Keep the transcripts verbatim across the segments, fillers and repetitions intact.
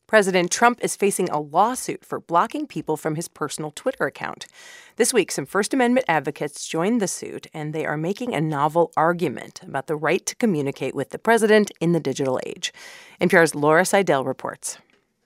President Trump is facing a lawsuit for blocking people from his personal Twitter account. This week, some First Amendment advocates joined the suit, and they are making a novel argument about the right to communicate with the president in the digital age. N P R's Laura Seidel reports.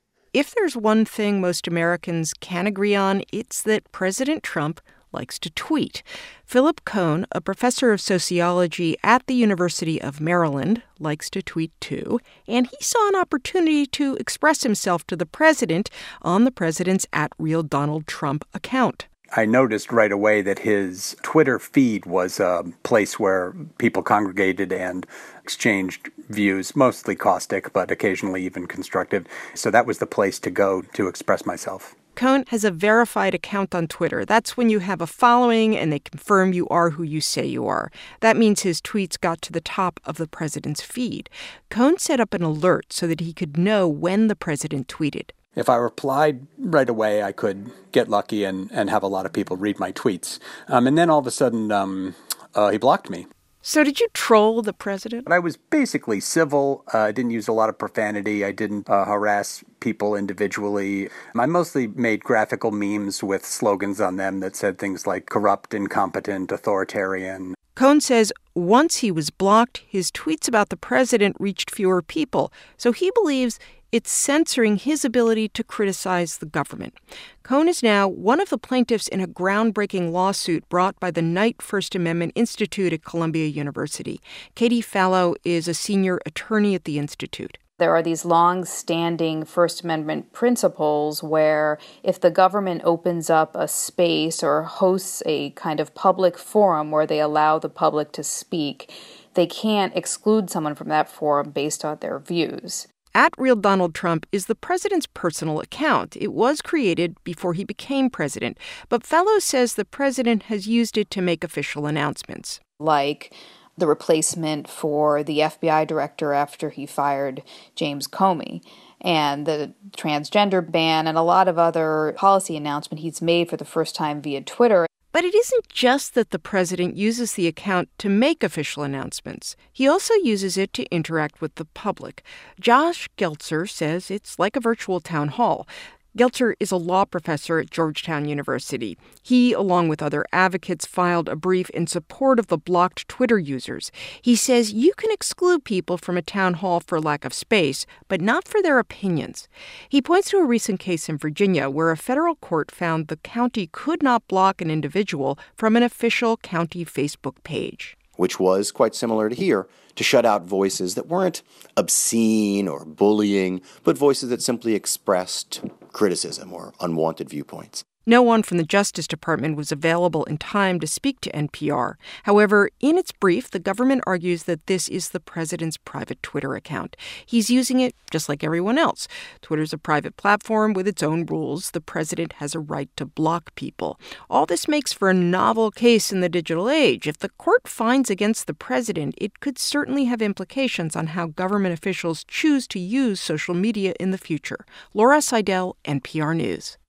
If there's one thing most Americans can agree on, it's that President Trump likes to tweet. Philip Cohn, a professor of sociology at the University of Maryland, likes to tweet too, and he saw an opportunity to express himself to the president on the president's at Real Donald Trump account. I noticed right away that his Twitter feed was a place where people congregated and exchanged views, mostly caustic, but occasionally even constructive. So that was the place to go to express myself. Cohn has a verified account on Twitter. That's when you have a following and they confirm you are who you say you are. That means his tweets got to the top of the president's feed. Cohn set up an alert so that he could know when the president tweeted. If I replied right away, I could get lucky and, and have a lot of people read my tweets. Um, and then all of a sudden, um, uh, he blocked me. So did you troll the president? I was basically civil. Uh, I didn't use a lot of profanity. I didn't uh, harass people individually. I mostly made graphical memes with slogans on them that said things like corrupt, incompetent, authoritarian. Cohn says once he was blocked, his tweets about the president reached fewer people. So he believes it's censoring his ability to criticize the government. Cohn is now one of the plaintiffs in a groundbreaking lawsuit brought by the Knight First Amendment Institute at Columbia University. Katie Fallow is a senior attorney at the institute. There are these long-standing First Amendment principles where if the government opens up a space or hosts a kind of public forum where they allow the public to speak, they can't exclude someone from that forum based on their views. At Real Donald Trump is the president's personal account. It was created before he became president, but Fallow says the president has used it to make official announcements. Like the replacement for the F B I director after he fired James Comey, and the transgender ban, and a lot of other policy announcements he's made for the first time via Twitter. But it isn't just that the president uses the account to make official announcements. He also uses it to interact with the public. Josh Geltzer says it's like a virtual town hall. Geltzer is a law professor at Georgetown University. He, along with other advocates, filed a brief in support of the blocked Twitter users. He says you can exclude people from a town hall for lack of space, but not for their opinions. He points to a recent case in Virginia where a federal court found the county could not block an individual from an official county Facebook page. Which was quite similar to here, to shut out voices that weren't obscene or bullying, but voices that simply expressed criticism or unwanted viewpoints. No one from the Justice Department was available in time to speak to N P R. However, in its brief, the government argues that this is the president's private Twitter account. He's using it just like everyone else. Twitter's a private platform with its own rules. The president has a right to block people. All this makes for a novel case in the digital age. If the court finds against the president, it could certainly have implications on how government officials choose to use social media in the future. Laura Seidel, N P R News.